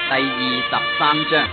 第23章。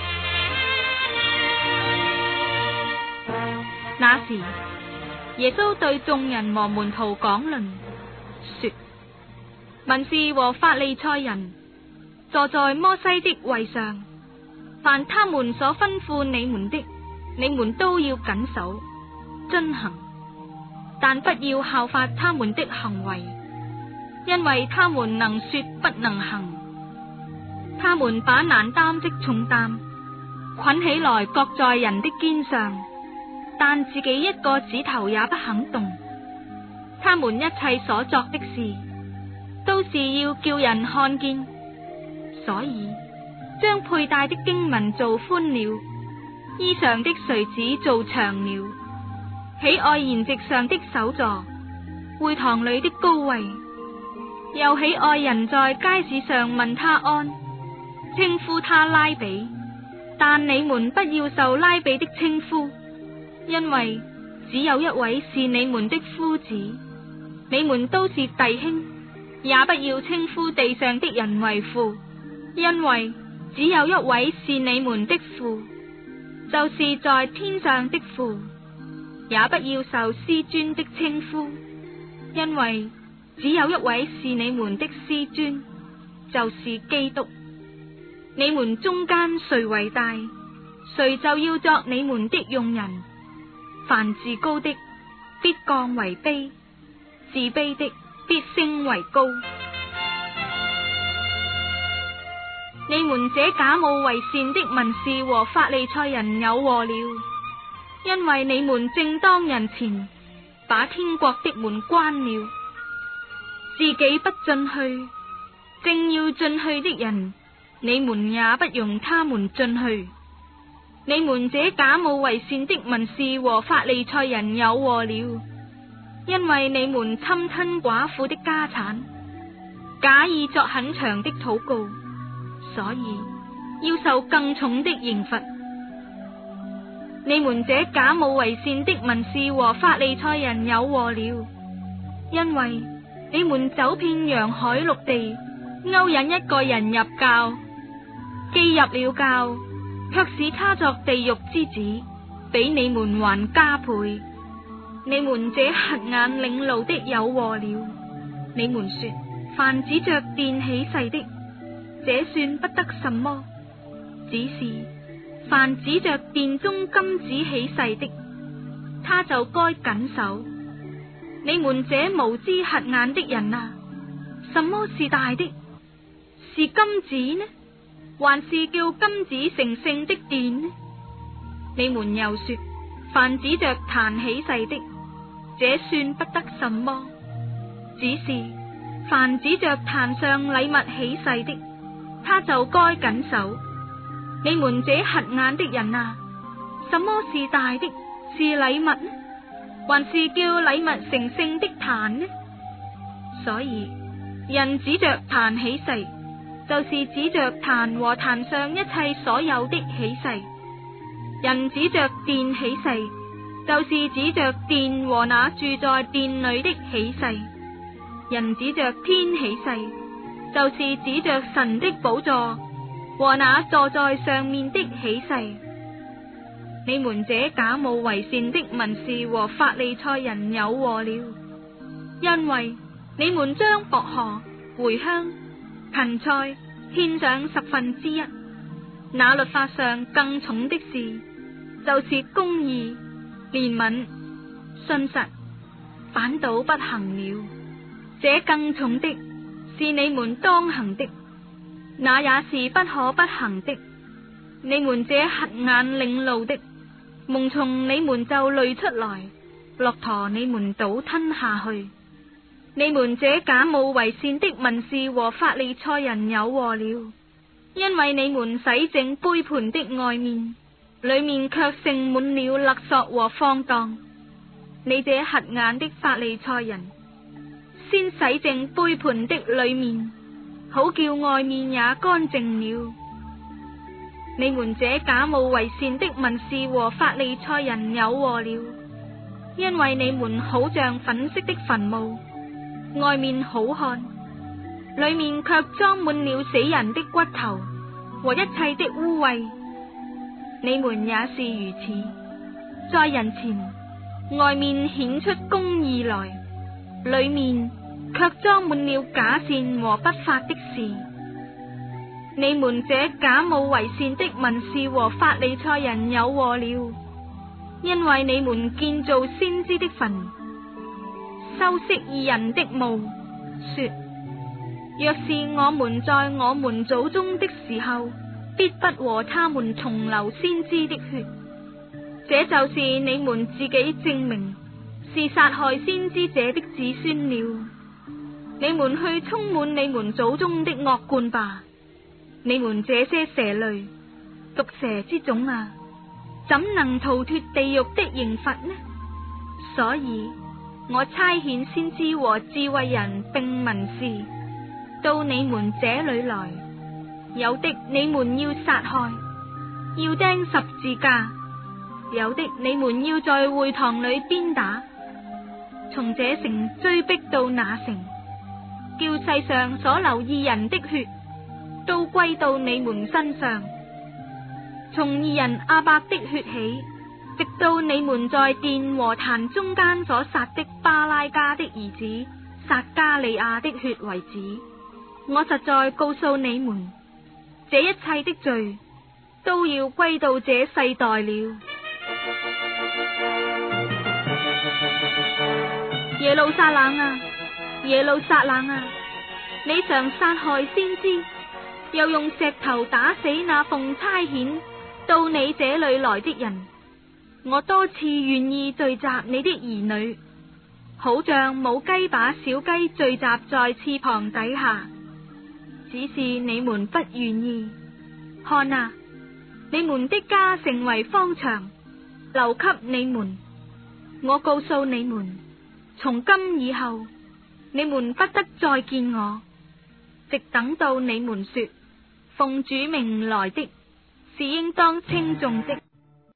那時，耶穌對眾人和門徒講論，說：文士和法利賽人坐在摩西的位上，凡他們所吩咐你們的，你們都要謹守遵行，但不要效法他們的行為，因為他們能說不能行。他們把難擔的重擔捆起來，擱在人的肩上，但自己一個指頭也不肯動。他們一切所作的事，都是要叫人看見，所以將佩戴的經文做寬了，衣裳的垂子做長了，喜愛筵席上的首座，會堂裏的高位，又喜愛人在街市上問他安，稱呼他拉比。但你們不要受拉比的稱呼，因為只有一位是你們的夫子，你們都是弟兄。也不要稱呼地上的人為父，因為只有一位是你們的父，就是在天上的父。也不要受師尊的稱呼，因為只有一位是你們的師尊，就是基督。你們中間誰為大，誰就要作你們的用人。凡自高的，必降為卑；自卑的，必升為高。你們這假冒為善的文士和法利賽人有禍了，因為你們正當人前把天國的門關了，自己不進去，正要進去的人，你們也不容他們進去。你們這假冒為善的文士和法利賽人有禍了，因為你們侵吞寡婦的家產，假意作很長的禱告，所以要受更重的刑罰。你們這假冒為善的文士和法利賽人有禍了，因為你們走遍洋海陸地，勾引一個人入教，既入了教，卻使他作地獄之子，比你們還加倍。你們這瞎眼領路的有禍了！你們說，凡指着殿起誓的，這算不得什麼；只是凡指着殿中金子起誓的，他就該謹守。你們這無知瞎眼的人啊，什麼是大的？是金子呢，還是叫金子成聖的殿呢？你們又說，凡指着壇起誓的，這算不得什麼；只是凡指着壇上禮物起誓的，他就該謹守。你們這瞎眼的人啊，什麼是大的？是禮物呢，還是叫禮物成聖的壇呢？所以人指着壇起誓，就是指着壇和壇上一切所有的起誓；人指着殿起誓，就是指着殿和那住在殿裏的起誓；人指着天起誓，就是指着神的寶座和那坐在上面的起誓。你們這假冒為善的文士和法利賽人有禍了，因為你們將薄荷、茴香、芹菜獻上1/10，那律法上更重的事，就是公義、憐憫、信實，反倒不行了。這更重的是你們當行的，那也是不可不行的。你們這瞎眼領路的，蠓蟲你們就累出來，駱駝你們倒吞下去。你們這假冒為善的文士和法利賽人有禍了，因為你們洗淨杯盤的外面，裏面卻盛滿了勒索和放蕩。你這瞎眼的法利賽人，先洗淨杯盤的裏面，好叫外面也乾淨了。你們這假冒為善的文士和法利賽人有禍了，因為你們好像粉飾的墳墓，外面好看，裏面卻裝滿了死人的骨頭和一切的污穢。你們也是如此，在人前外面顯出公義來，裏面卻裝滿了假善和不法的事。你們這假冒為善的文士和法利賽人有禍了，因為你們建造先知的墳，修飾義人的墓，說：若是我們在我們祖宗的時候，必不和他們同流先知的血。這就是你們自己證明是殺害先知者的子孫了。你們去充滿你們祖宗的惡貫吧！你們這些蛇類、毒蛇之種啊，怎能逃脫地獄的刑罰呢？所以我差遣先知和智慧人並文士到你們這裏來，有的你們要殺害，要釘十字架；有的你們要在會堂裏鞭打，從這城追逼到那城，叫世上所流義人的血都歸到你們身上，從義人亞伯的血起，直到你們在殿和壇中間所殺的巴拉加的兒子撒加利亞的血為止。我實在告訴你們，這一切的罪都要歸到這世代了。耶路撒冷啊，耶路撒冷啊，你常殺害先知，又用石頭打死那奉差遣到你這裏來的人。我多次願意聚集你的兒女，好像母雞把小雞聚集在翅膀底下，只是你們不願意。看啊，你們的家成為荒場，留給你們。我告訴你們，從今以後，你們不得再見我，直等到你們說，奉主名來的是應當稱頌的。